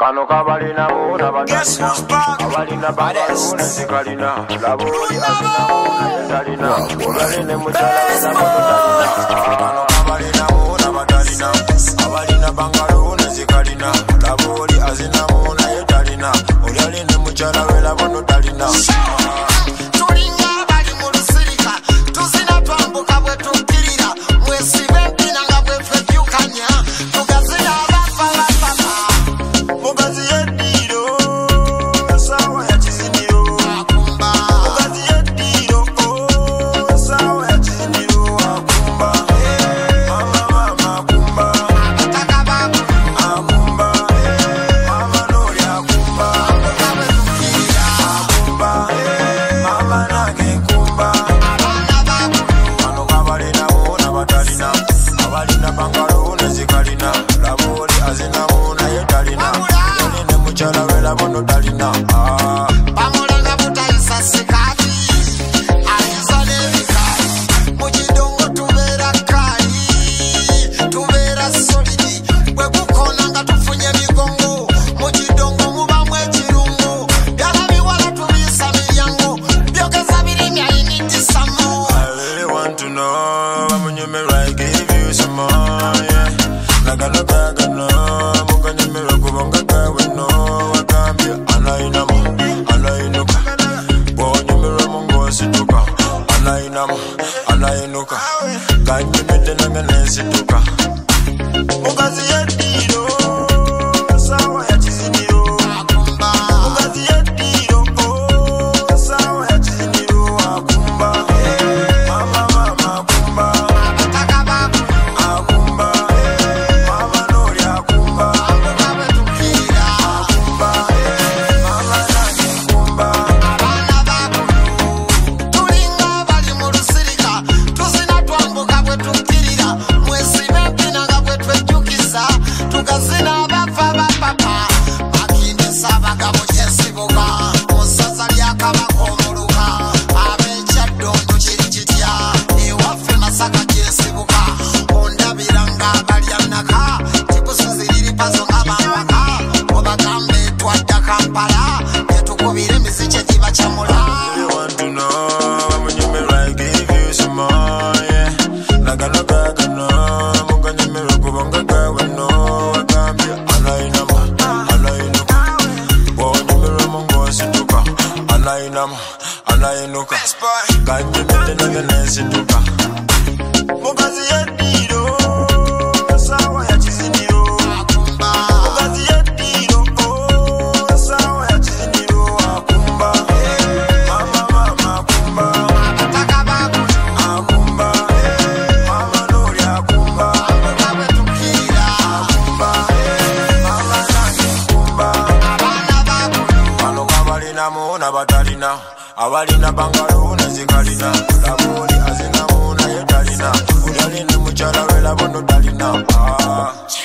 Kano kabalina muna badalina abalina bangaluna zikalina labuli azina muna yetalina ulaline muchala wena mutadalina Kano kabalina muna badalina abalina bangaluna zikalina labuli azina muna yetalina ulaline muchala wena mutadalina Anainuka kanye mete nangane situka Mukazi yediro sawa ya chiziniro Mukazi yediro sawa ya chiziniro akumba mama akumba akumba mama nori akumba akumba mama nani akumba Anainuka kanye mete nangane situka Mukazi yediro sawa ya chiziniro Mukazi yediro sawa ya chiziniro akumba mama akumba akumba mama nori akumba akumba mama nani akumba Kano kabalina muna badalina abalina bangaluna zikalina labuli azina muna yetalina ulalini muchala wela bono dalina